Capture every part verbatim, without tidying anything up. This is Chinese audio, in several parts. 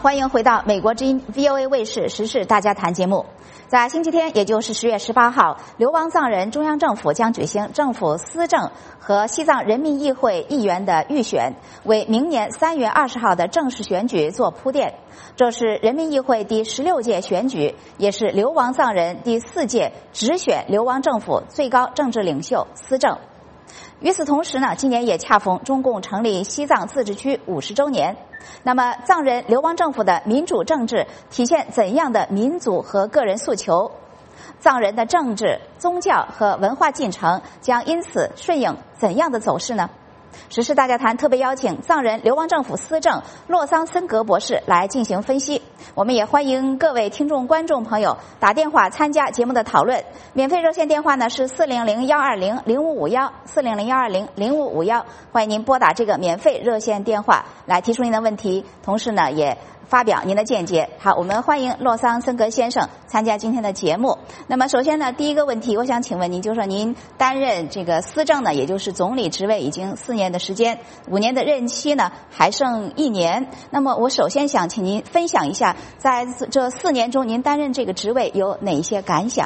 欢迎回到美国之音 V O A 卫视时事大家谈节目。在星期天，也就是十月十八号，流亡藏人中央政府将举行政府司政和西藏人民议会议员的预选，为明年三月二十号的正式选举做铺垫。这是人民议会第十六届选举，也是流亡藏人第四届直选流亡政府最高政治领袖司政。与此同时呢，今年也恰逢中共成立西藏自治区五十周年。那么，藏人流亡政府的民主政治体现怎样的民族和个人诉求？藏人的政治、宗教和文化进程将因此顺应怎样的走势呢？时事大家谈特别邀请藏人流亡政府司政洛桑森格博士来进行分析。我们也欢迎各位听众观众朋友打电话参加节目的讨论。免费热线电话呢是四零零幺二零零五五幺四零零幺二零零五五幺，欢迎您拨打这个免费热线电话来提出您的问题，同时呢也发表您的见解。好，我们欢迎洛桑森格先生参加今天的节目。那么首先呢，第一个问题我想请问您，就是说您担任这个司政呢，也就是总理职位已经四年的时间，五年的任期呢还剩一年。那么我首先想请您分享一下，在这四年中您担任这个职位有哪一些感想？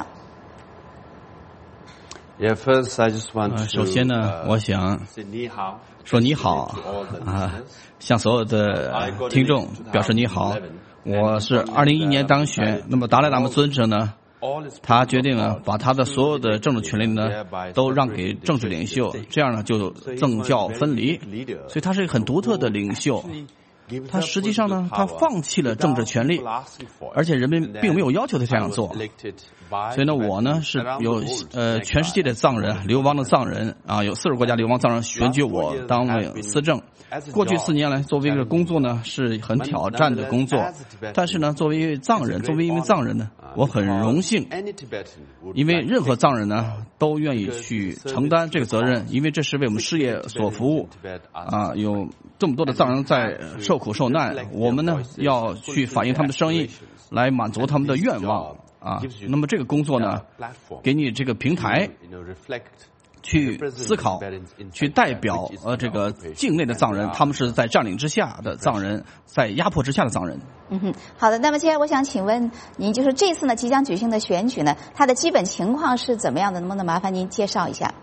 Yeah, first I just want to, 首先呢，我想说你好啊，向所有的听众表示你好。我是二零一一年当选，那么达赖喇嘛尊者呢，他决定呢把他的所有的政治权利呢都让给政治领袖，这样呢就政教分离，所以他是一个很独特的领袖。他实际上呢，他放弃了政治权利，而且人民并没有要求他这样做。所以呢，我呢是有呃全世界的藏人，流亡的藏人啊，有四十个国家流亡藏人选举我当为司政。过去四年来，作为一个工作呢是很挑战的工作，但是呢，作为一位藏人，作为一名藏人呢，我很荣幸，因为任何藏人呢都愿意去承担这个责任，因为这是为我们事业所服务啊。有这么多的藏人在受苦受难，我们呢要去反映他们的声音，来满足他们的愿望啊。那么这个工作呢，给你这个平台去思考，去代表呃这个境内的藏人，他们是在占领之下的藏人，在压迫之下的藏人。 嗯哼，好的。那么接下来我想请问您，就是这次呢即将举行的选举呢，它的基本情况是怎么样的？能不能麻烦您介绍一下？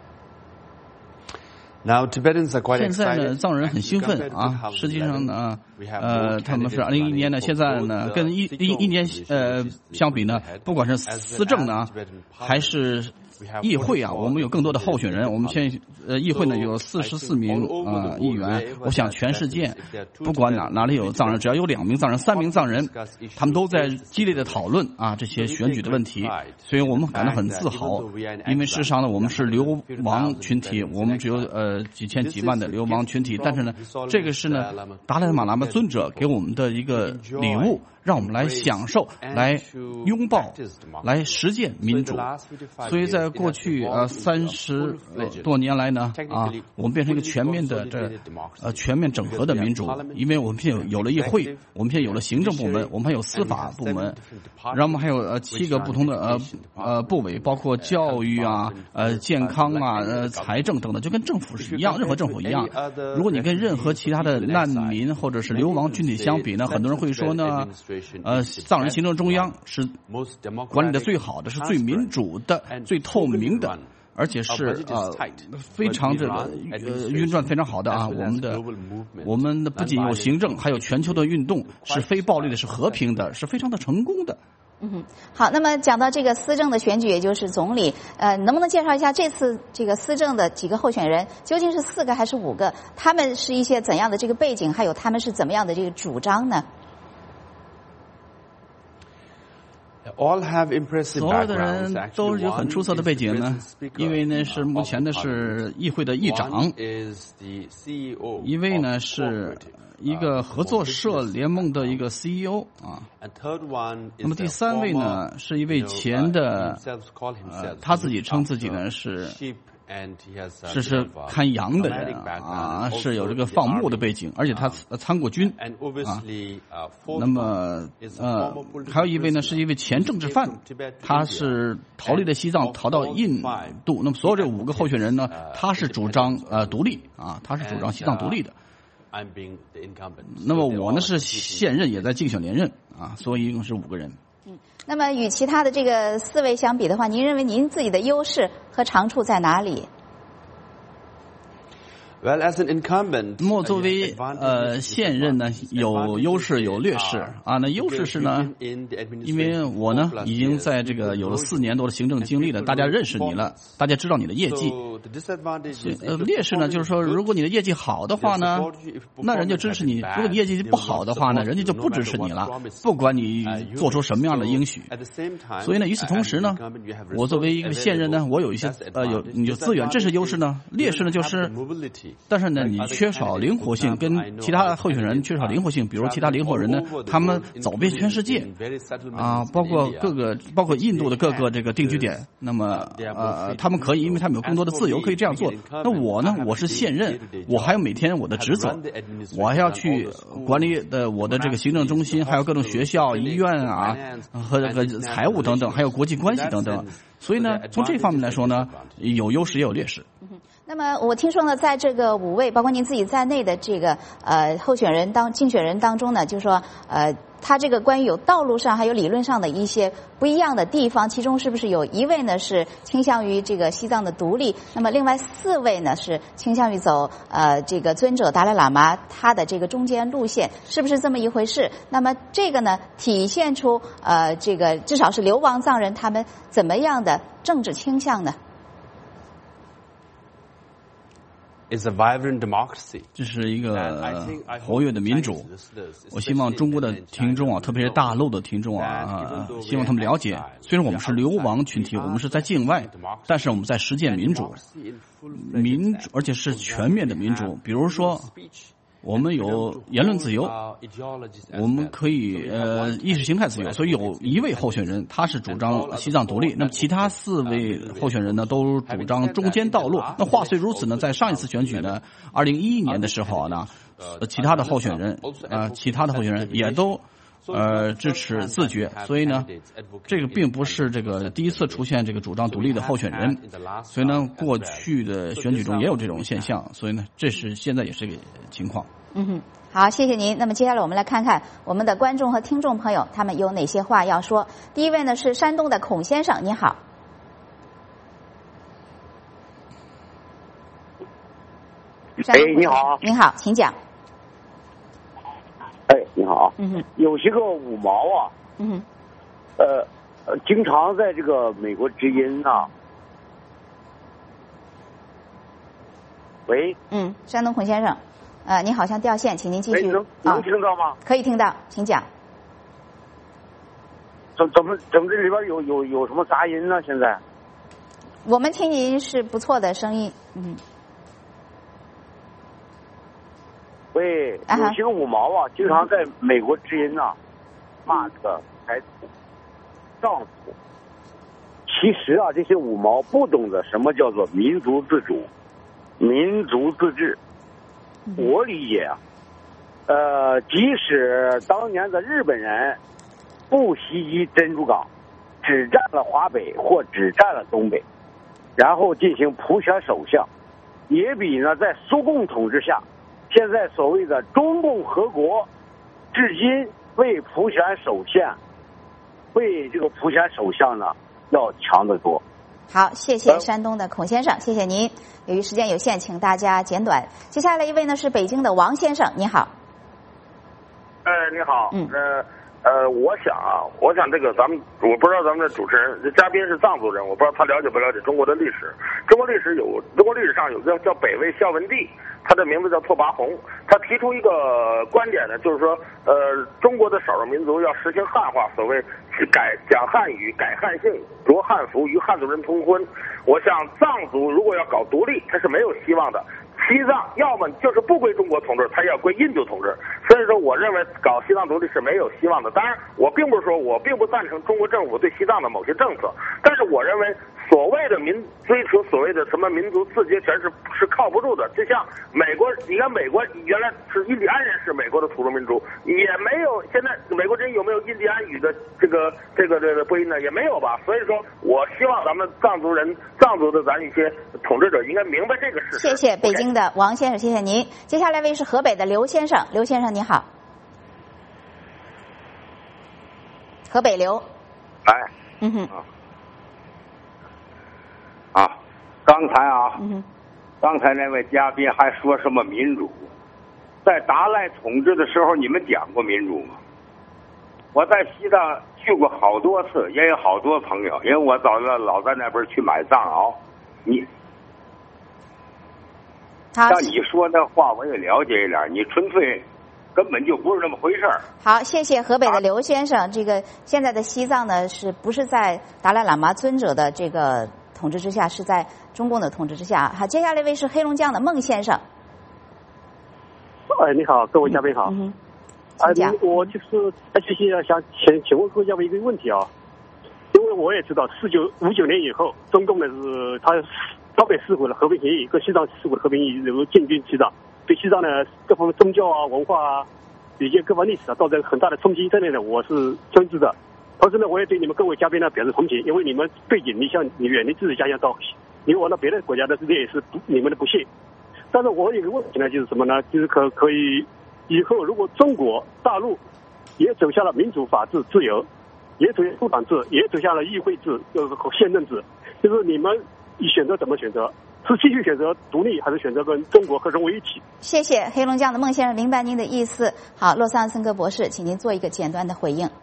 Now, Tibetans are quite excited. 现在呢，藏人很兴奋啊。实际上呢，呃，他们是二零一一年呢，现在呢，跟一一一年呃相比呢，不管是司政呢，还是议会啊，我们有更多的候选人。我们现在呃议会呢有四十四名呃议员。我想全世界不管哪哪里有藏人，只要有两名藏人、三名藏人，他们都在激烈的讨论啊这些选举的问题。所以我们感到很自豪，因为事实上呢，我们是流亡群体，我们只有呃几千几万的流亡群体，但是呢，这个是呢达赖喇嘛尊者给我们的一个礼物。 让我们来享受、来拥抱、来实践民主。所以在过去呃三十多年来呢，啊，我们变成一个全面的这呃全面整合的民主，因为我们现在有了议会，我们现在有了行政部门，我们还有司法部门，然后我们还有呃七个不同的呃呃部委，包括教育啊、呃健康啊、呃财政等等，就跟政府是一样，任何政府一样。如果你跟任何其他的难民或者是流亡群体相比呢，很多人会说呢。 呃，藏人行政中央是管理的最好的，是最民主的、最透明的，而且是呃非常这个呃运转非常好的啊。我们的我们的不仅有行政，还有全球的运动，是非暴力的，是和平的，是非常的成功的。 嗯哼，好。那么讲到这个司政的选举，也就是总理，呃，能不能介绍一下这次这个司政的几个候选人究竟是四个还是五个？他们是一些怎样的这个背景，还有他们是怎么样的这个主张呢？ 所有的人都有很出色的背景呢，因为呢是目前的是议会的议长，一位呢是一个合作社联盟的一个 C E O 啊，那么第三位呢是一位前的，呃，他自己称自己呢是。 是是看羊的人啊，是有这个放牧的背景，而且他参过军啊。那么呃，还有一位呢，是一位前政治犯，他是逃离了西藏，逃到印度。那么所有这五个候选人呢，他是主张呃独立啊，他是主张西藏独立的。 那么我呢是现任，也在竞选连任啊，所以一共是五个人。 嗯，那么与其他的这个四位相比的话，您认为您自己的优势和长处在哪里？ Well, as an incumbent, 那么作为呃现任呢，有优势有劣势啊。那优势是呢，因为我呢已经在这个有了四年多的行政经历了，大家认识你了，大家知道你的业绩。呃，劣势呢就是说，如果你的业绩好的话呢，那人就支持你；如果你业绩不好的话呢，人家就不支持你了，不管你做出什么样的应许。所以呢，与此同时呢，我作为一个现任呢，我有一些呃有有资源，这是优势呢。劣势呢就是。但是呢，你缺少灵活性，跟其他候选人缺少灵活性。比如其他灵活人呢，他们走遍全世界，啊，包括各个，包括印度的各个这个定居点。那么，呃，他们可以，因为他们有更多的自由，可以这样做。那我呢，我是现任，我还有每天我的职责，我还要去管理的我的这个行政中心，还有各种学校、医院啊，和这个财务等等，还有国际关系等等。所以呢，从这方面来说呢，有优势也有劣势。 那么我听说呢，在这个五位，包括您自己在内的这个呃候选人当竞选人当中呢，就是说呃，他这个关于有道路上还有理论上的一些不一样的地方，其中是不是有一位呢是倾向于这个西藏的独立？那么另外四位呢是倾向于走呃这个尊者达赖喇嘛他的这个中间路线，是不是这么一回事？那么这个呢体现出呃这个至少是流亡藏人他们怎么样的政治倾向呢 ？Is a vibrant democracy. 这是一个活跃的民主。我希望中国的听众啊，特别是大陆的听众啊，希望他们了解，虽然我们是流亡群体，我们是在境外，但是我们在实践民主，民主，而且是全面的民主。比如说，我们有言论自由，我们可以呃意识形态自由，所以有一位候选人他是主张西藏独立，那么其他四位候选人呢都主张中间道路。那话虽如此呢，在上一次选举呢，二零一一年的时候呢，呃，其他的候选人啊、呃，其他的候选人也都。呃，支持自觉，所以呢，这个并不是这个第一次出现这个主张独立的候选人，所以呢，过去的选举中也有这种现象，所以呢，这是现在也是个情况。 嗯哼，好，谢谢您。那么接下来我们来看看我们的观众和听众朋友他们有哪些话要说。第一位呢是山东的孔先生，你好。 哎，你好。 您好，请讲。 哎，你好。 嗯哼， 有些个五毛啊， 嗯哼， 呃呃，经常在这个美国之音啊。喂。 嗯，山东孔先生，呃，你好像掉线，请您继续。 能能听到吗？ 啊？可以听到，请讲。 怎怎么怎么这里边有有有什么杂音呢？现在？ 我们听您是不错的声音，嗯。 喂，有些个五毛啊，经常在美国之音呐、啊、骂这个财主、丈夫。其实啊，这些五毛不懂得什么叫做民族自主、民族自治。我理解啊，呃，即使当年的日本人不袭击珍珠港，只占了华北或只占了东北，然后进行普选首相，也比呢在苏共统治下。现在所谓的中共和国，至今为普选首相，为这个普选首相呢要强得多。 好，谢谢山东的孔先生，谢谢您。由于时间有限，请大家简短。接下来一位呢是北京的王先生，你好。 哎，你好。 嗯。 呃呃，我想啊，我想这个咱们，我不知道咱们的主持人嘉宾是藏族人，我不知道他了解不了解中国的历史。中国历史有，中国历史上有个叫北魏孝文帝，他的名字叫拓跋宏，他提出一个观点呢，就是说，呃，中国的少数民族要实行汉化，所谓是改讲汉语、改汉姓、着汉服，与汉族人通婚。我想藏族如果要搞独立，他是没有希望的。西藏要么就是不归中国统治，他要归印度统治。所所以说，我认为搞西藏独立是没有希望的。当然，我并不是说我并不赞成中国政府对西藏的某些政策，但是我认为所谓的民追求所谓的什么民族自决权是是靠不住的。就像美国，你看美国原来是印第安人是美国的土著民族，也没有现在美国人有没有印第安语的这个这个这个播音呢？也没有吧。所以说我希望咱们藏族人、藏族的咱一些统治者应该明白这个事实。 谢谢北京的王先生，谢谢您。接下来位是河北的刘先生，刘先生你好。河北刘， 哎， 嗯哼， 啊，刚才啊， 嗯哼， 刚才那位嘉宾还说什么民主，在达赖统治的时候，你们讲过民主吗？我在西藏去过好多次，也有好多朋友，因为我早老老在那边去买藏獒。你，像你说那话，我也了解一点，你纯粹。根本就不是那么回事儿。 好，谢谢河北的刘先生。这个现在的西藏呢，是不是在达赖喇嘛尊者的这个统治之下，是在中共的统治之下？好，接下来一位是黑龙江的孟先生。 哎，你好，各位嘉宾好。 嗯， 哎，我就是哎，谢谢想请请问各位嘉宾一个问题啊，因为我也知道，四九五九年以后，中共呢是他朝北撕毁了和平协议，跟西藏撕毁了和平协议，然后进军西藏。对西藏呢各方面宗教啊、文化啊、以及各方历史啊，造成很大的冲击，在内呢我是真知的。同时呢，我也对你们各位嘉宾呢表示同情，因为你们背景你像你远离自己家乡到流亡到别的国家的，这也是不你们的不幸。但是我有个问题呢，就是什么呢？就是可可以以后如果中国大陆也走向了民主、法治、自由，也走向共产制，也走向了议会制、呃宪政制，就是你们你选择怎么选择？是继续选择独立，还是选择跟中国合融为一体？ 谢谢黑龙江的孟先生，明白您的意思。好，洛桑森格博士，请您做一个简单的回应。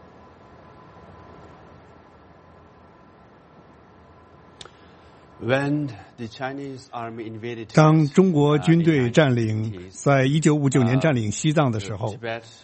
当中国军队占领，在一九五九年占领西藏的时候，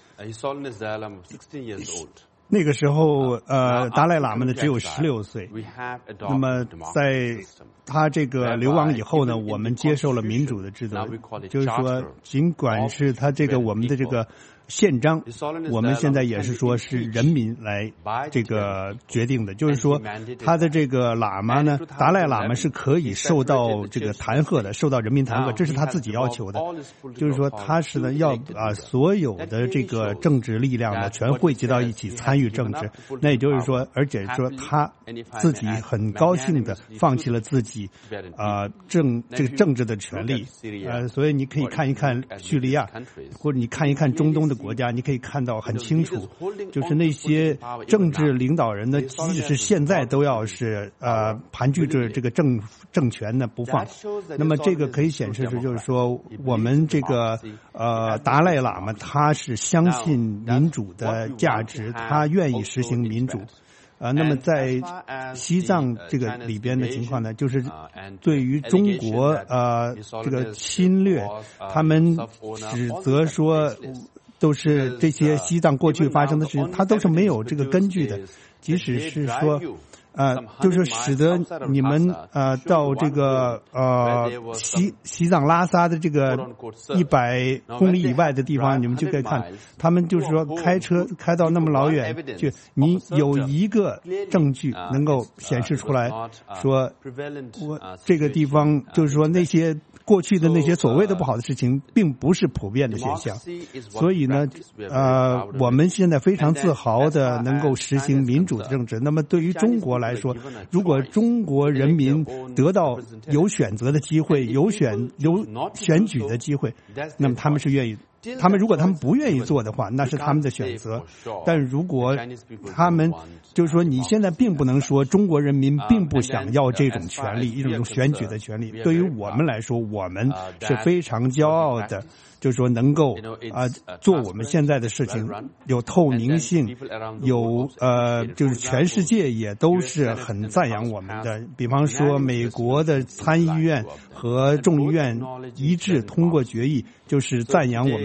那个时候，呃，达赖喇嘛呢只有十六岁。那么，在他这个流亡以后呢，我们接受了民主的制度，就是说，尽管是他这个我们的这个宪章，我们现在也是说是人民来这个决定的，就是说他的这个喇嘛呢，达赖喇嘛是可以受到这个弹劾的，受到人民弹劾，这是他自己要求的，就是说他是呢要啊所有的这个政治力量呢全汇集到一起参与政治，那也就是说，而且说他自己很高兴的放弃了自己啊、呃、政这个政治的权利，呃，所以你可以看一看叙利亚，或者你看一看中东的国家，你可以看到很清楚，就是那些政治领导人呢，即使是现在都要是呃盘踞着这个政政权呢不放。那么这个可以显示出，就是说我们这个呃达赖喇嘛他是相信民主的价值，他愿意实行民主。啊、呃，那么在西藏这个里边的情况呢，就是对于中国呃这个侵略，他们指责说都是这些西藏过去发生的事情，它都是没有这个根据的。即使是说，呃，就是使得你们呃到这个呃西西藏拉萨的这个一百公里以外的地方，你们就可以看，他们就是说开车开到那么老远去，你有一个证据能够显示出来说，我这个地方就是说那些过去的那些所谓的不好的事情，并不是普遍的现象。所以呢，呃，我们现在非常自豪的能够实行民主的政治。那么对于中国来说，如果中国人民得到有选择的机会，有选有选举的机会，那么他们是愿意。他们如果他们不愿意做的话，那是他们的选择。但如果他们就是说，你现在并不能说中国人民并不想要这种权利，一种选举的权利。对于我们来说，我们是非常骄傲的，就是说能够啊、呃、做我们现在的事情，有透明性，有呃就是全世界也都是很赞扬我们的。比方说，美国的参议院和众议院一致通过决议，就是赞扬我们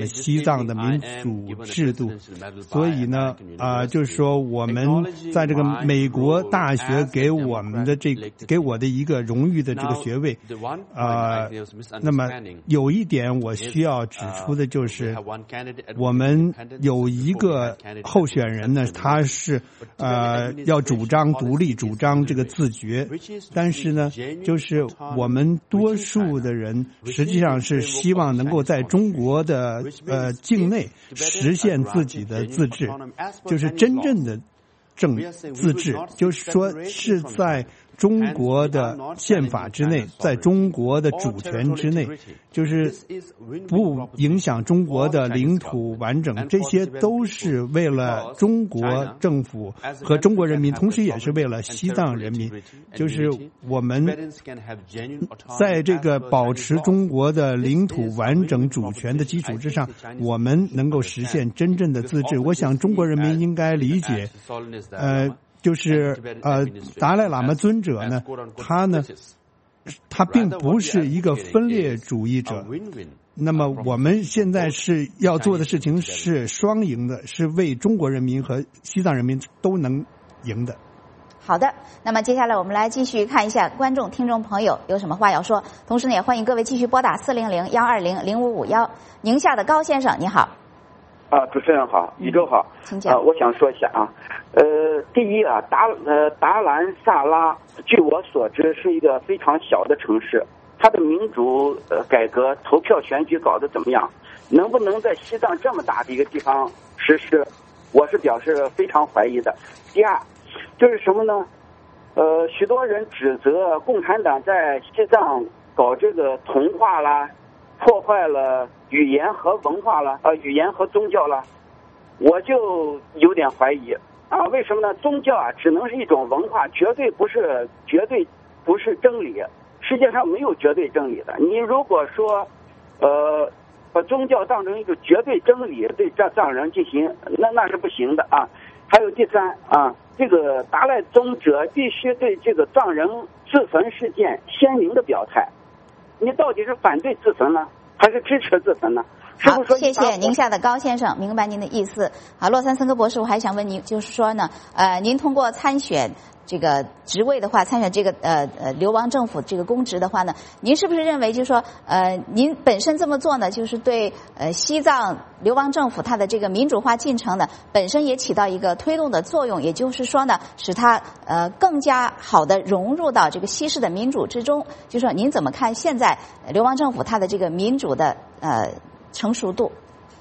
西藏的民主制度。所以呢，啊、呃，就是说我们在这个美国大学给我们的这个给我的一个荣誉的这个学位，啊、呃，那么有一点我需要指出的就是，我们有一个候选人呢，他是呃要主张独立，主张这个自觉，但是呢，就是我们多数的人实际上是希望能够在中国的呃境内实现自己的自治，就是真正的政自治，就是说是在中国的宪法之内，在中国的主权之内，就是不影响中国的领土完整，这些都是为了中国政府和中国人民，同时也是为了西藏人民。就是我们在这个保持中国的领土完整主权的基础之上，我们能够实现真正的自治。我想中国人民应该理解，呃。就是呃，达赖喇嘛尊者呢，他呢，他并不是一个分裂主义者。那么我们现在是要做的事情是双赢的，是为中国人民和西藏人民都能赢的。 好的，那么接下来我们来继续看一下观众、听众朋友有什么话要说，同时呢，也欢迎各位继续拨打四零零幺二零零五五幺。宁夏的高先生，你好。 啊，主持人好，宇宙好， 请讲。 啊，我想说一下啊，呃，第一啊，达呃达兰萨拉，据我所知是一个非常小的城市，它的民主呃改革投票选举搞得怎么样？能不能在西藏这么大的一个地方实施？我是表示非常怀疑的。第二，就是什么呢？呃，许多人指责共产党在西藏搞这个同化啦，破坏了语言和文化了，呃，语言和宗教了，我就有点怀疑啊。为什么呢？宗教啊，只能是一种文化，绝对不是绝对不是真理。世界上没有绝对真理的。你如果说，呃，把宗教当成一个绝对真理对藏藏人进行，那那是不行的啊。还有第三啊，这个达赖宗者必须对这个藏人自焚事件鲜明的表态。你到底是反对自焚呢，还是支持自焚呢？ 好，谢谢宁夏的高先生，明白您的意思。好，洛桑森科博士，我还想问您，就是说呢，呃，您通过参选这个职位的话，参选这个呃呃流亡政府这个公职的话呢，您是不是认为就是说，呃，您本身这么做呢，就是对呃西藏流亡政府它的这个民主化进程呢，本身也起到一个推动的作用，也就是说呢，使它呃更加好的融入到这个西式的民主之中。就是说，您怎么看现在流亡政府它的这个民主的呃成熟度？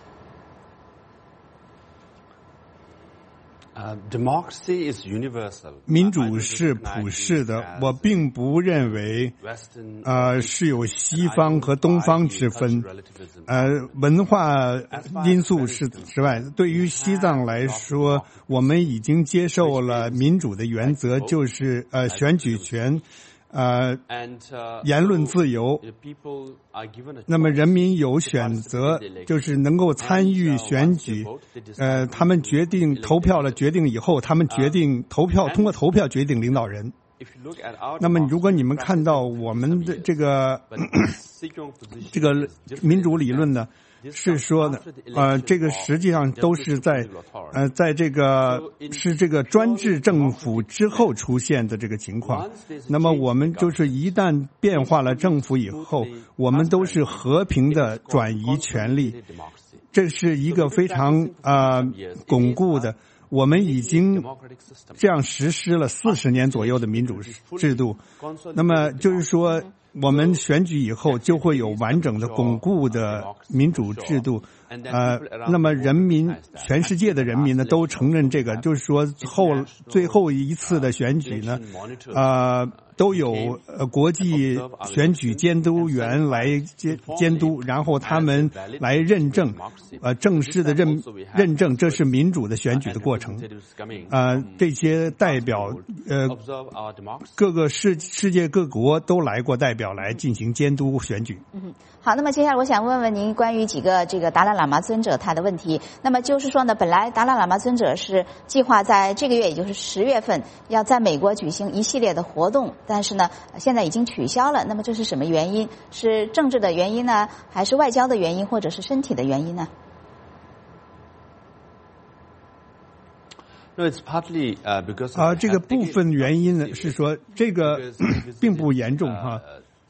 民主是普世的，我并不认为，呃，是有西方和东方之分，呃，文化因素是之外。对于西藏来说，我们已经接受了民主的原则，就是呃选举权。呃，言论自由，那么人民有选择，就是能够参与选举。呃，他们决定投票了，决定以后，他们决定投票，通过投票决定领导人。那么，如果你们看到我们的这个这个民主理论呢？是说呢，呃，这个实际上都是在，呃，在这个是这个专制政府之后出现的这个情况。那么我们就是一旦变化了政府以后，我们都是和平的转移权力，这是一个非常呃巩固的。我们已经这样实施了四十年左右的民主制度，那么就是说，我们选举以后就会有完整的巩固的民主制度。呃，那么人民，全世界的人民呢都承认这个，就是说后最后一次的选举呢，呃，都有呃国际选举监督员来监监督，然后他们来认证，呃，正式的认认证这是民主的选举的过程。呃，这些代表呃各个世世界各国都来过代表来进行监督选举。 嗯，好，那么接下来我想问问您关于几个这个达赖喇嘛尊者他的问题。那么就是说呢，本来达赖喇嘛尊者是计划在这个月，也就是十月份，要在美国举行一系列的活动，但是呢，现在已经取消了。那么这是什么原因？是政治的原因呢，还是外交的原因，或者是身体的原因呢？ 啊，这个部分原因呢是说这个并不严重哈。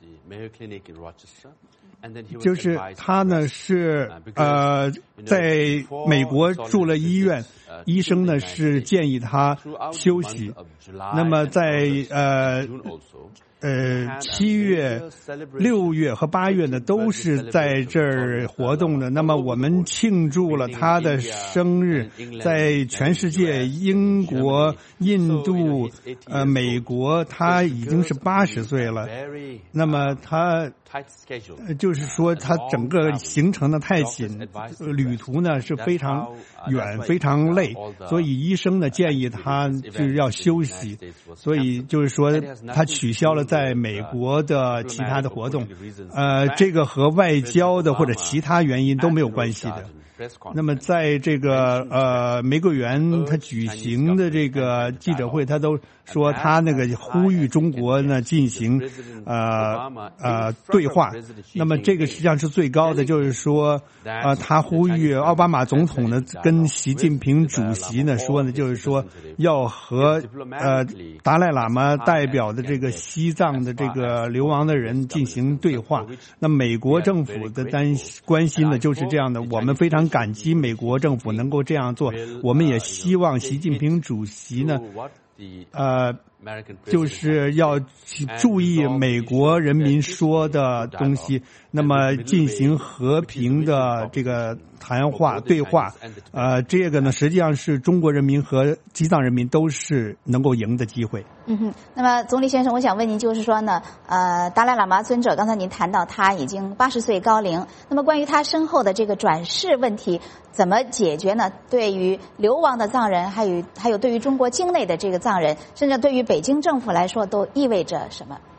就是他呢是呃在美国住了医院，医生呢是建议他休息。那么在呃呃七月、六月和八月呢都是在这儿活动的。那么我们庆祝了他的生日，在全世界，英国、印度、呃美国，他已经是八十岁了。那么他就是说他整个行程呢太紧，旅途呢是非常远非常累，所以医生呢建议他就是要休息，所以就是说他取消了在美国的其他的活动。呃，这个和外交的或者其他原因都没有关系的。那么在这个呃玫瑰园他举行的这个记者会，他都说他那个呼吁中国呢进行呃呃对话。那么这个实际上是最高的，就是说呃他呼吁奥巴马总统呢跟习近平主席呢说呢，就是说要和呃达赖喇嘛代表的这个西藏的这个流亡的人进行对话。那美国政府的担关心呢就是这样的，我们非常感激美国政府能够这样做，我们也希望习近平主席呢呃就是要注意美国人民说的东西，那么进行和平的这个谈话对话。呃，这个呢实际上是中国人民和西藏人民都是能够赢的机会。 嗯哼，那么总理先生，我想问您，就是说呢，呃，达赖喇嘛尊者，刚才您谈到他已经八十岁高龄，那么关于他身后的这个转世问题怎么解决呢？对于流亡的藏人，还有还有对于中国境内的这个藏人，甚至对于北京政府来说，都意味着什么？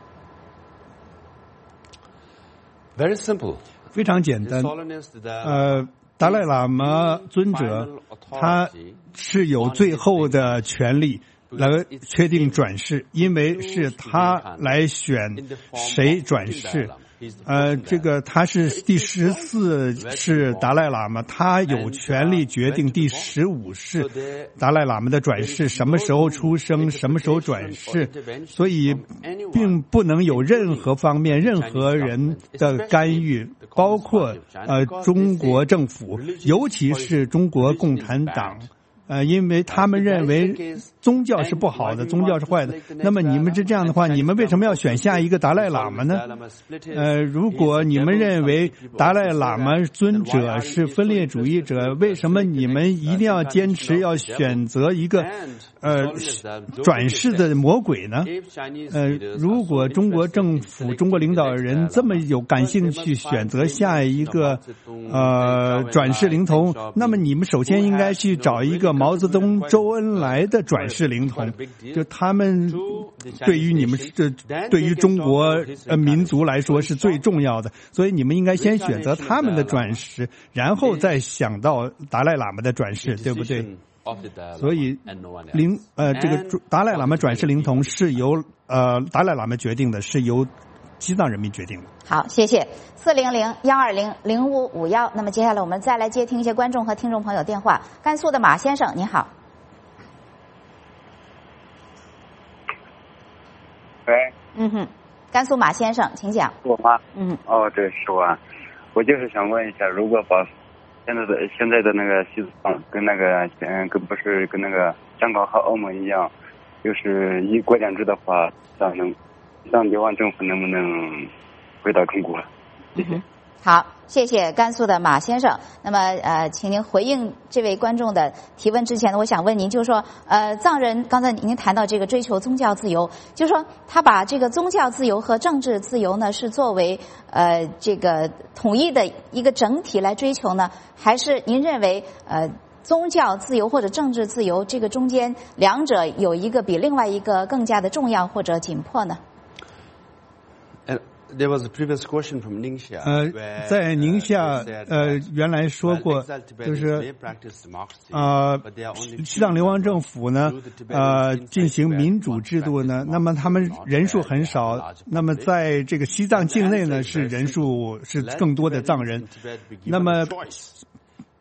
Very simple， 非常简单。呃，达赖喇嘛尊者他是有最后的权利来确定转世，因为是他来选谁转世。呃，这个他是第十四世达赖喇嘛，他有权利决定第十五世达赖喇嘛的转世什么时候出生，什么时候转世，所以并不能有任何方面、任何人的干预，包括呃中国政府，尤其是中国共产党。呃，因为他们认为宗教是不好的，宗教是坏的。那么你们是这样的话，你们为什么要选下一个达赖喇嘛呢？呃，如果你们认为达赖喇嘛尊者是分裂主义者，为什么你们一定要坚持要选择一个呃转世的魔鬼呢？呃，如果中国政府、中国领导人这么有感兴趣选择下一个呃转世灵童，那么你们首先应该去找一个毛泽东、周恩来的转世灵童，就他们对于你们这对于中国呃民族来说是最重要的，所以你们应该先选择他们的转世，然后再想到达赖喇嘛的转世，对不对？所以灵呃这个达赖喇嘛转世灵童是由呃达赖喇嘛决定的，是由西藏人民决定的。 好，谢谢四零零幺二零零五五幺。那么接下来我们再来接听一些观众和听众朋友电话。甘肃的马先生，你好。 喂。 嗯哼，甘肃马先生，请讲。 我吗？ 嗯。 哦，对，是我。我就是想问一下，如果把现在的现在的那个西藏跟那个嗯跟不是跟那个香港和澳门一样，就是一国两制的话，咱能让流亡政府能不能回到中国？谢谢。 嗯、好，谢谢甘肃的马先生。那么呃，请您回应这位观众的提问之前呢，我想问您，就是说呃，藏人刚才您谈到这个追求宗教自由，就是说他把这个宗教自由和政治自由呢，是作为呃这个统一的一个整体来追求呢，还是您认为呃宗教自由或者政治自由这个中间两者有一个比另外一个更加的重要或者紧迫呢 ？There was a previous question from Ningxia. 呃，在宁夏，呃，原来说过，就是呃，西藏流亡政府呢，呃，进行民主制度呢，那么他们人数很少，那么在这个西藏境内呢，是人数是更多的藏人，那么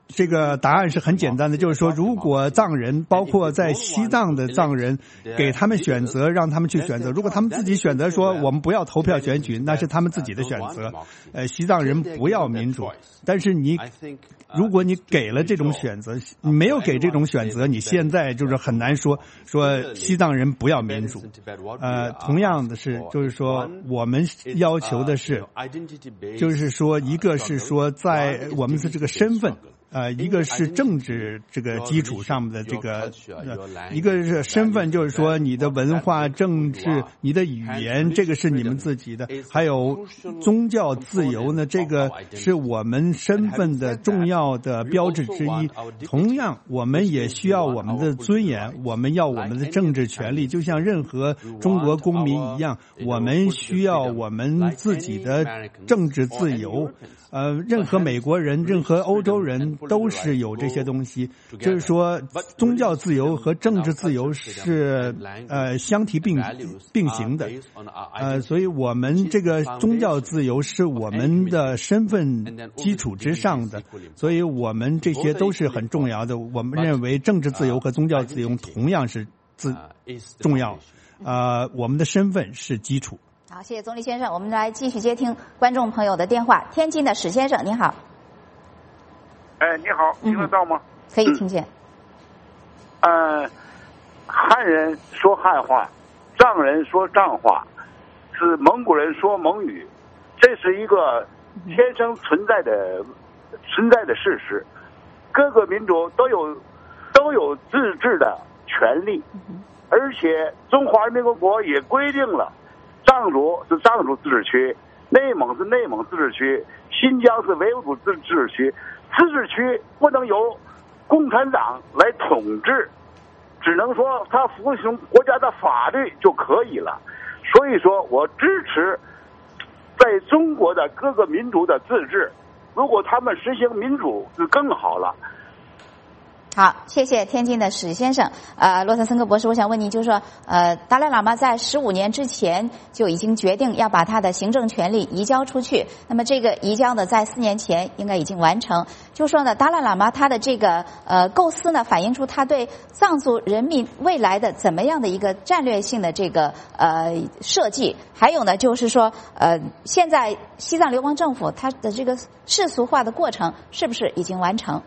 这个答案是很简单的，就是说，如果藏人，包括在西藏的藏人，给他们选择，让他们去选择。如果他们自己选择说我们不要投票选举，那是他们自己的选择。呃，西藏人不要民主，但是你，如果你给了这种选择，你没有给这种选择，你现在就是很难说说西藏人不要民主。呃，同样的是，就是说我们要求的是，就是说一个是说在我们的这个身份。呃，一个是政治这个基础上面的这个，呃，一个是身份，就是说你的文化、政治、你的语言，这个是你们自己的。还有宗教自由呢，这个是我们身份的重要的标志之一。同样，我们也需要我们的尊严，我们要我们的政治权利，就像任何中国公民一样，我们需要我们自己的政治自由。呃，任何美国人、任何欧洲人都是有这些东西，就是说，宗教自由和政治自由是呃相提并并行的，呃，所以我们这个宗教自由是我们的身份基础之上的，所以我们这些都是很重要的。我们认为政治自由和宗教自由同样是自重要，呃，我们的身份是基础。 好，谢谢宗立先生。我们来继续接听观众朋友的电话。天津的史先生，您好。 哎，你好，听得到吗？ 嗯、可以听见。 呃，汉人说汉话，藏人说藏话，是蒙古人说蒙语，这是一个天生存在的、嗯、存在的事实。各个民族都有都有自治的权利，而且中华人民共和国也规定了。藏族是藏族自治区，内蒙是内蒙自治区，新疆是维吾尔自治区。自治区不能由共产党来统治，只能说他服从国家的法律就可以了。所以说我支持在中国的各个民族的自治，如果他们实行民主就更好了。 好，谢谢天津的史先生。呃，洛特森科博士，我想问您，就是说，呃，达赖喇嘛在十五年之前就已经决定要把他的行政权力移交出去。那么这个移交呢，在四年前应该已经完成。就是说呢，达赖喇嘛他的这个呃构思呢，反映出他对藏族人民未来的怎么样的一个战略性的这个呃设计。还有呢，就是说，呃，现在西藏流亡政府它的这个世俗化的过程是不是已经完成？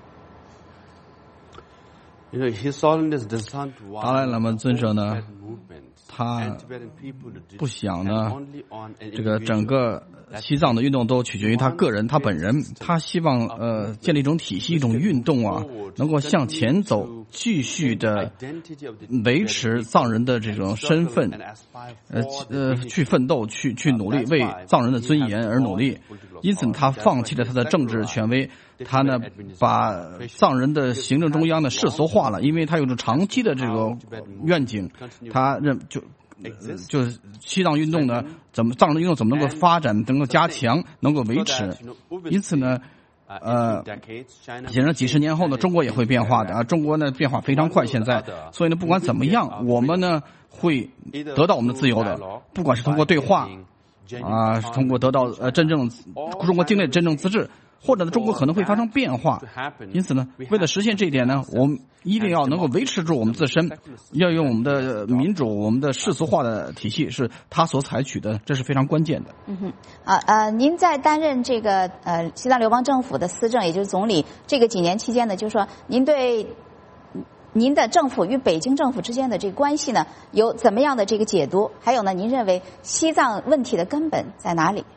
达赖喇嘛尊者呢，他不想呢，这个整个西藏的运动都取决于他个人，他本人。他希望呃建立一种体系，一种运动啊，能够向前走，继续的维持藏人的这种身份，呃呃，去奋斗，去去努力，为藏人的尊严而努力。因此，他放弃了他的政治权威。他呢，把藏人的行政中央呢世俗化了，因为他有着长期的这个愿景，他认就呃就是西藏运动呢，怎么藏人运动怎么能够发展，能够加强，能够维持。因此呢，呃，显然几十年后呢，中国也会变化的啊，中国呢变化非常快，现在，所以呢，不管怎么样，我们呢会得到我们的自由的，不管是通过对话啊，是通过得到呃真正中国境内真正自治。或者呢，中国可能会发生变化，因此呢，为了实现这一点呢，我们一定要能够维持住我们自身，要用我们的民主、我们的世俗化的体系是他所采取的，这是非常关键的。 嗯哼，啊呃，您在担任这个呃西藏流亡政府的司政，也就是总理这个几年期间呢，就是说您对您的政府与北京政府之间的这个关系呢，有怎么样的这个解读？还有呢，您认为西藏问题的根本在哪里？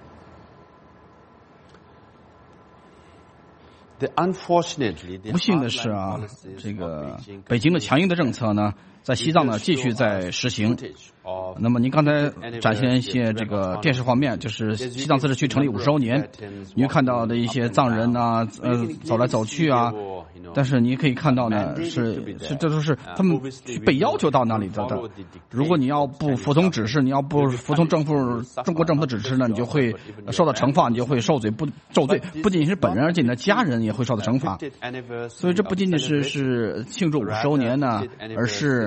不幸的是啊，这个北京的强硬的政策呢，在西藏呢继续在实行。那么您刚才展现一些这个电视画面，就是西藏自治区成立五十周年，你会看到的一些藏人啊，呃，走来走去啊。但是你可以看到呢，是是这都是他们被要求到那里的的。如果你要不服从指示，你要不服从政府中国政府的指示呢，你就会受到惩罚，你就会受罪不受罪。不仅仅是本人，而且你的家人也会受到惩罚。所以这不仅仅是是庆祝五十周年呢，而是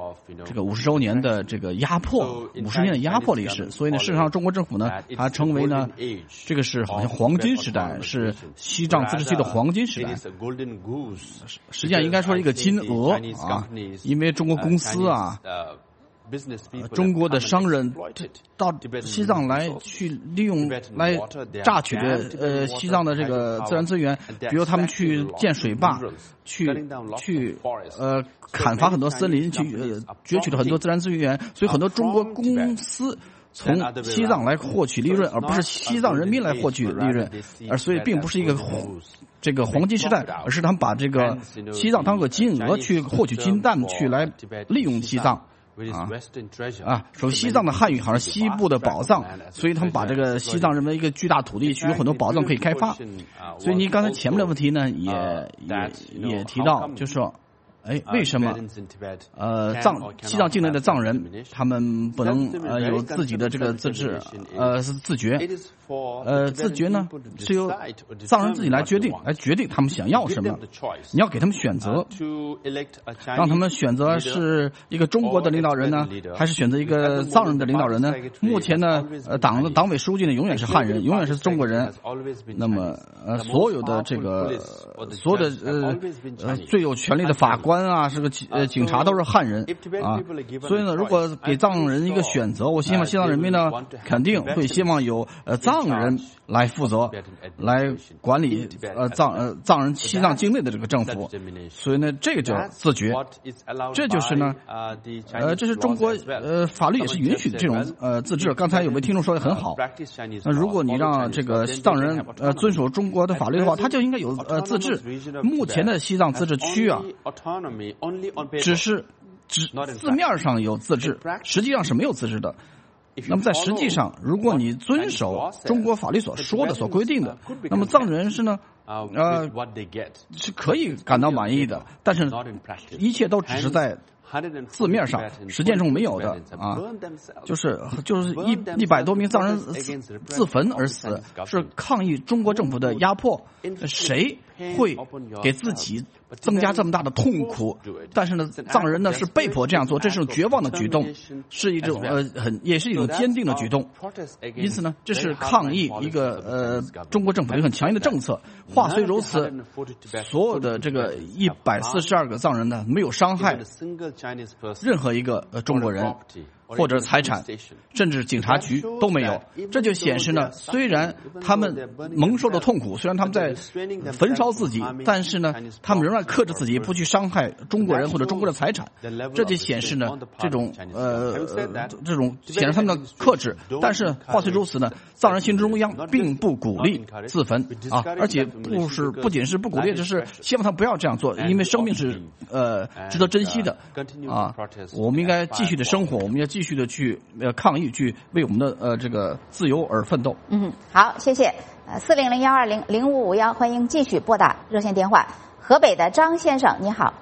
这个五十周年的这个压迫，五十年的压迫历史。所以呢，事实上中国政府呢，它称为呢，这个是好像黄金时代，是西藏自治区的黄金时代。实际上应该说一个金鹅啊，因为中国公司啊。中国的商人到西藏来去利用来榨取的呃西藏的这个自然资源，比如他们去建水坝，去去呃砍伐很多森林，去呃攫取了很多自然资源，所以很多中国公司从西藏来获取利润，而不是西藏人民来获取利润，而所以并不是一个这个黄金时代，而是他们把这个西藏当个金鹅去获取金蛋，去来利用西藏。啊啊！说西藏的汉语好像西部的宝藏，所以他们把这个西藏认为一个巨大土地区有很多宝藏可以开发。所以您刚才前面的问题呢，也也也提到，就是说，哎，为什么呃藏西藏境内的藏人他们不能呃有自己的这个自治呃自觉？呃，自觉呢是由藏人自己来决定，来决定他们想要什么。你要给他们选择，让他们选择是一个中国的领导人呢，还是选择一个藏人的领导人呢？目前呢，呃，党的党委书记呢永远是汉人，永远是中国人。那么，呃，所有的这个所有的呃呃最有权力的法官啊，是个呃警察都是汉人啊。所以呢，如果给藏人一个选择，我希望西藏人民呢肯定会希望有呃藏。藏人来负责，来管理呃藏呃藏人西藏境内的这个政府，所以呢，这个叫自觉，这就是呢，呃，这是中国呃法律也是允许的这种呃自治。刚才有位听众说的很好，那、呃、如果你让这个藏人呃遵守中国的法律的话，他就应该有呃自治。目前的西藏自治区啊，只是只字面上有自治，实际上是没有自治的。那么在实际上，如果你遵守中国法律所说的、所规定的，那么藏人是呢，呃，是可以感到满意的。但是，一切都只是在字面上，实践中没有的啊，就是就是一一百多名藏人自自焚而死，是抗议中国政府的压迫。谁会给自己增加这么大的痛苦？但是呢，藏人呢是被迫这样做，这是绝望的举动，是一种呃很也是一种坚定的举动。因此呢，这是抗议一个呃中国政府一个很强硬的政策。话虽如此，所有的这个一百四十二个藏人呢，没有伤害任何一个呃中国人。或者财产，甚至警察局都没有，这就显示呢，虽然他们蒙受的痛苦，虽然他们在焚烧自己，但是呢，他们仍然克制自己，不去伤害中国人或者中国的财产。这就显示呢，这种呃这种显示他们的克制。但是话虽如此呢，藏人行政中央并不鼓励自焚啊，而且不是不仅是不鼓励，只是希望他不要这样做，因为生命是呃值得珍惜的啊。我们应该继续的生活，我们要继续的去呃抗议，去为我们的呃这个自由而奋斗。嗯， 好，谢谢。呃，四零零幺二零零五五幺，欢迎继续拨打热线电话。河北的张先生，你好。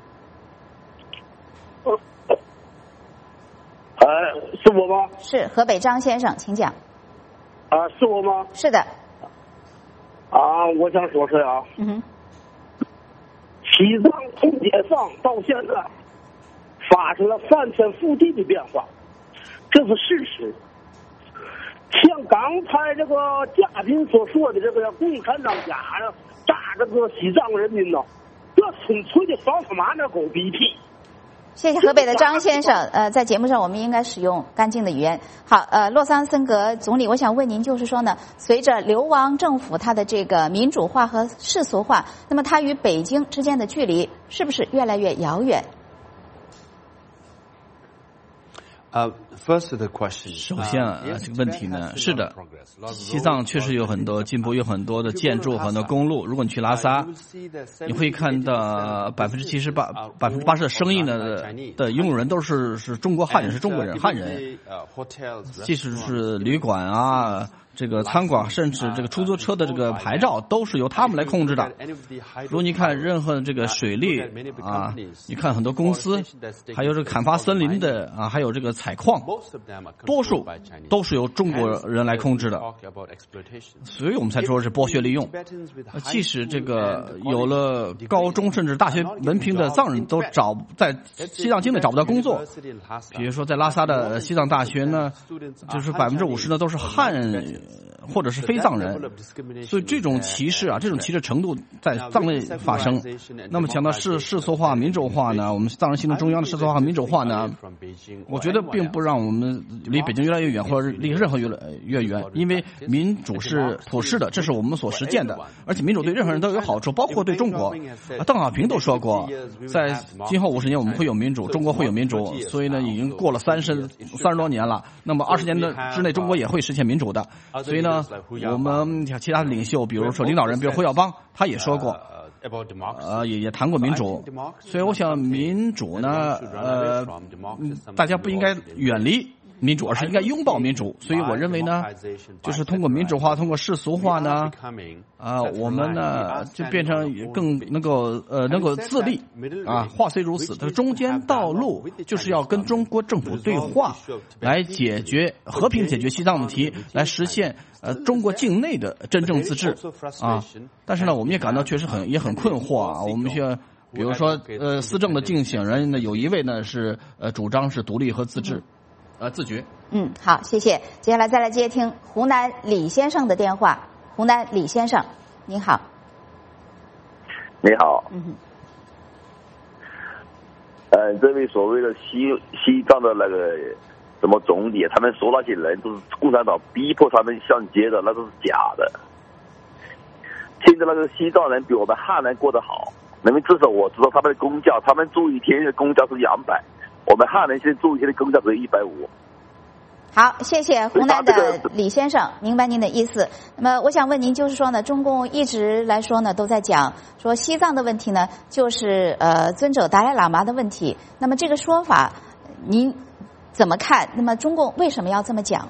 呃，是我吗？ 是河北张先生，请讲。 啊、呃，是我吗？ 是的。 啊，我想说是啊。 嗯哼。 西藏从解放到现在，发生了翻天覆地的变化，这是事实。像刚才这个嘉宾所说的，这个共产党家炸这个西藏人民呢，这纯粹的放他妈的狗鼻涕。 谢谢河北的张先生。呃，在节目上我们应该使用干净的语言。好，呃，洛桑森格总理，我想问您，就是说呢，随着流亡政府它的这个民主化和世俗化，那么它与北京之间的距离是不是越来越遥远？ 呃 First the question. 首先啊，这个问题呢，是的，西藏确实有很多进步，有很多的建筑，很多公路。如果你去拉萨，你会看到百分之七十八、百分之八十的生意呢的拥有人都是是中国汉人，是中国人，汉人。即使是旅馆啊， 这个餐馆甚至这个出租车的这个牌照都是由他们来控制的。如果你看任何这个水利啊，你看很多公司，还有这个砍伐森林的啊，还有这个采矿，多数都是由中国人来控制的，所以我们才说是剥削利用。即使这个有了高中甚至大学文凭的藏人都找在西藏境内找不到工作，比如说在拉萨的西藏大学呢，就是百分之五十呢都是汉人或者是非藏人，所以这种歧视啊，这种歧视程度在藏内发生。那么讲到世世俗化、民主化呢，我们藏人心中中央的世俗化、民主化呢，我觉得并不让我们离北京越来越远，或者离任何越来越远，因为民主是普世的，这是我们所实践的，而且民主对任何人都有好处，包括对中国。啊，邓小平都说过，在今后五十年我们会有民主，中国会有民主，所以呢，已经过了三十三十多年了，那么二十年的之内，中国也会实现民主的。所以呢，我们其他的领袖，比如说领导人，比如胡耀邦，他也说过，呃，也也谈过民主。所以我想，民主呢，呃，大家不应该远离民主，而是应该拥抱民主。所以我认为呢，就是通过民主化，通过世俗化呢，啊、呃，我们呢就变成更能够呃能够自立啊。话虽如此，这中间道路就是要跟中国政府对话，来解决和平解决西藏问题，来实现呃中国境内的真正自治啊。但是呢，我们也感到确实很也很困惑啊。我们需要。比如说，呃，思政的竞选人呢，有一位呢是呃主张是独立和自治，呃自觉。 嗯，好，谢谢。接下来再来接听湖南李先生的电话。湖南李先生，您好。 你好。 嗯哼。 呃，这位所谓的西西藏的那个什么总理，他们说那些人都是共产党逼迫他们上街的，那都是假的。现在那个西藏人比我们汉人过得好。因为至少我知道他们的公交，他们住一天的公交是两百，我们汉人现在住一天的公交只有一百五。 好，谢谢湖南的李先生，明白您的意思。那么我想问您，就是说呢，中共一直来说呢，都在讲说西藏的问题呢，就是呃尊者达赖喇嘛的问题。那么这个说法，您怎么看？那么中共为什么要这么讲？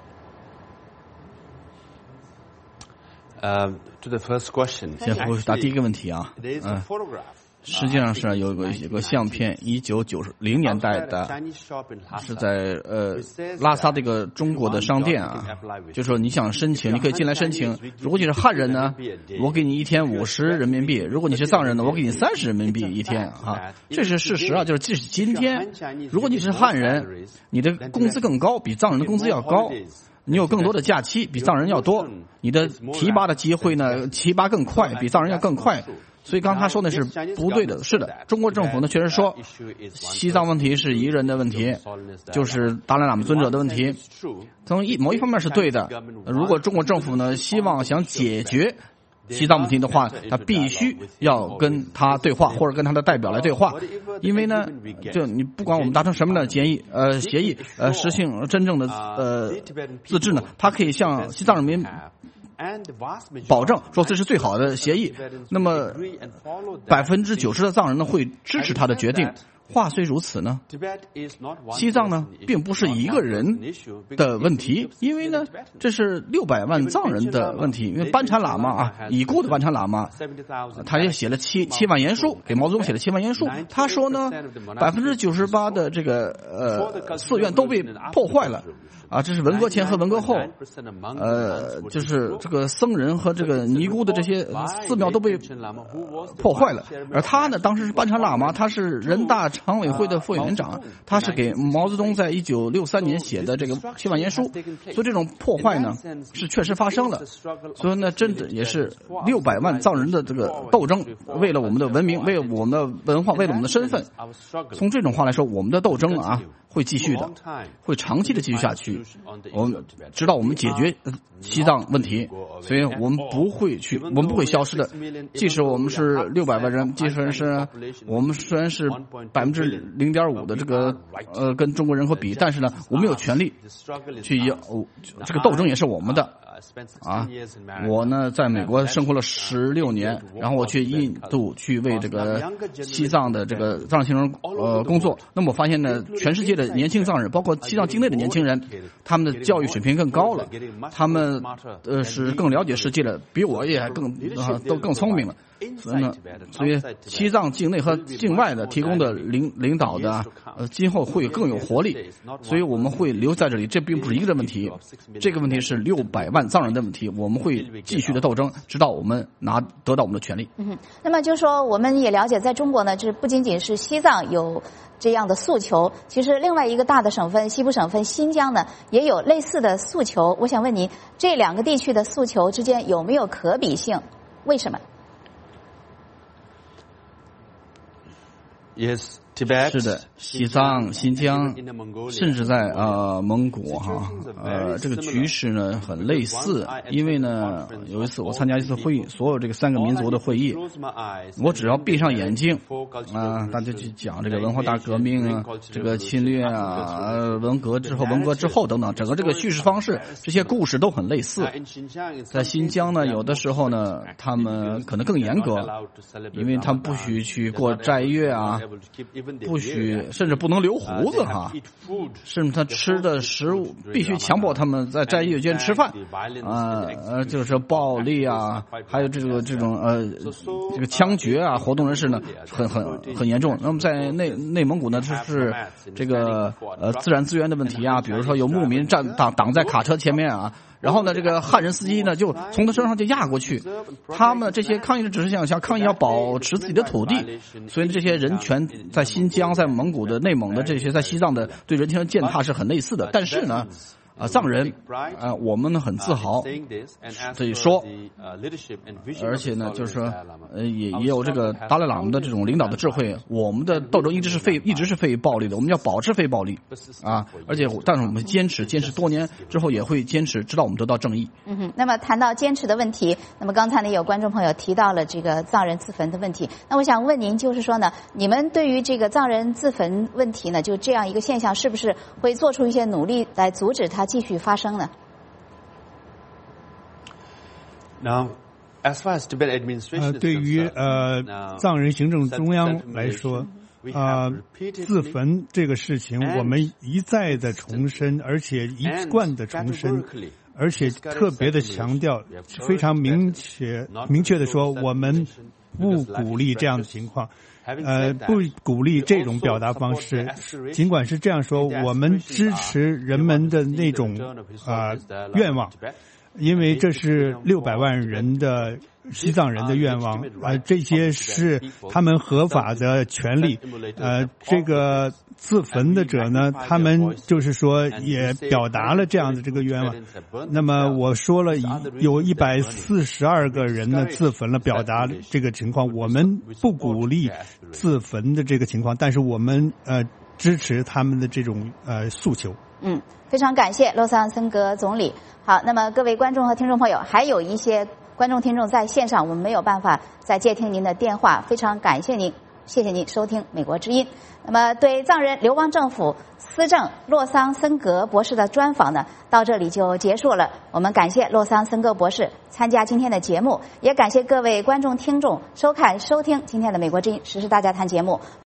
呃、uh, ，to the first question， 先回答第一个问题啊，嗯，实际上是有个有个相片，一九九零年代的，是在呃拉萨这个中国的商店啊，就说你想申请，你可以进来申请。如果你是汉人呢，我给你一天五十人民币；如果你是藏人呢，我给你三十人民币一天啊，这是事实啊。就是即使今天，如果你是汉人，你的工资更高，比藏人的工资要高。你有更多的假期，比藏人要多，你的提拔的机会呢，提拔更快，比藏人要更快。所以刚才他说的是不对的。是的，中国政府呢确实说西藏问题是一个人的问题，就是达赖喇嘛尊者的问题。从一某一方面是对的。如果中国政府呢希望想解决西藏问题的话，他必须要跟他对话，或者跟他的代表来对话。因为呢，就你不管我们达成什么的协议，呃，协议，呃，实行真正的呃自治呢，他可以向西藏人民保证说这是最好的协议。那么百分之九十的藏人呢会支持他的决定。话虽如此呢，西藏呢并不是一个人的问题，因为呢这是六百万藏人的问题。因为班禅喇嘛啊，已故的班禅喇嘛，他也写了七七万言书，给毛泽东写了七万言书。他说呢，百分之九十八的这个呃寺院都被破坏了啊，这是文革前和文革后，呃，就是这个僧人和这个尼姑的这些寺庙都被破坏了。而他呢，当时是班禅喇嘛，他是人大常委会的副委员长，他是给毛泽东在一九六三年写的这个七万言书，所以这种破坏呢是确实发生了。所以呢，真的也是六百万藏人的这个斗争，为了我们的文明，为了我们的文化，为了我们的身份。从这种话来说，我们的斗争啊会继续的，会长期的继续下去。我们直到我们解决西藏问题，所以我们不会去，我们不会消失的。即使我们是六百万人，即使是我们虽然是百分分之零点五的这个呃跟中国人口比，但是呢，我们有权利去要、哦、这个斗争也是我们的啊。我呢在美国生活了十六年，然后我去印度去为这个西藏的这个藏青人呃工作。那么我发现呢，全世界的年轻藏人，包括西藏境内的年轻人，他们的教育水平更高了，他们呃是更了解世界了，比我也更、呃、都更聪明了。所以呢，所以西藏境内和境外的提供的领领导的呃，今后会更有活力，所以我们会留在这里。这并不是一个问题，这个问题是六百万藏人的问题。我们会继续的斗争，直到我们拿得到我们的权利。 嗯，那么就是说，我们也了解，在中国呢，就是不仅仅是西藏有这样的诉求，其实另外一个大的省份西部省份新疆呢，也有类似的诉求。我想问您，这两个地区的诉求之间有没有可比性？为什么？ Yes, Tibet. 是的，西藏、新疆，甚至在呃蒙古哈，呃这个局势呢很类似。因为呢，有一次我参加一次会议，所有这个三个民族的会议，我只要闭上眼睛啊、呃，大家去讲这个文化大革命啊，这个侵略啊，呃文革之后、文革之后等等，整个这个叙事方式，这些故事都很类似。在新疆呢，有的时候呢，他们可能更严格，因为他们不许去过斋月啊。 不许，甚至不能留胡子哈，甚至他吃的食物必须强迫他们在斋月间吃饭，啊呃，就是暴力啊，还有这个这种呃这个枪决啊，活动人士呢很很很严重。那么在内内蒙古呢，就是这个呃自然资源的问题啊，比如说有牧民站挡挡在卡车前面啊。 然后呢，这个汉人司机呢，就从他身上就压过去。他们这些抗议者只是想想抗议要保持自己的土地，所以这些人权在新疆、在蒙古的内蒙的这些，在西藏的对人权的践踏是很类似的。但是呢，啊、呃，藏人啊、呃，我们呢很自豪这里说，而且呢，就是说，呃，也也有这个达赖喇嘛的这种领导的智慧。我们的斗争一直是非一直是非暴力的，我们要保持非暴力啊！而且，但是我们坚持，坚持多年之后也会坚持，直到我们得到正义。 嗯哼。那么谈到坚持的问题，那么刚才呢有观众朋友提到了这个藏人自焚的问题。那我想问您，就是说呢，你们对于这个藏人自焚问题呢，就这样一个现象，是不是会做出一些努力来阻止它继续发生呢？ Now, as far as Tibet administration 呃，对于呃藏人行政中央来说，啊、呃，自焚这个事情，我们一再的重申，而且一贯的重申，而且特别的强调，非常明确明确的说，我们不鼓励这样的情况。 呃，不鼓励这种表达方式。尽管是这样说，我们支持人们的那种啊、呃、愿望，因为这是六百万人的西藏人的愿望啊、呃，这些是他们合法的权利。呃，这个自焚的者呢，他们就是说也表达了这样的这个愿望。那么我说了，有一百四十二个人呢自焚了，表达这个情况。我们不鼓励自焚的这个情况，但是我们呃支持他们的这种呃诉求。 嗯，非常感谢洛桑森格总理。好，那么各位观众和听众朋友，还有一些观众听众在线上，我们没有办法再接听您的电话，非常感谢您，谢谢您收听美国之音。那么对藏人流亡政府司政洛桑森格博士的专访呢，到这里就结束了。我们感谢洛桑森格博士参加今天的节目，也感谢各位观众听众收看收听今天的美国之音时事大家谈节目。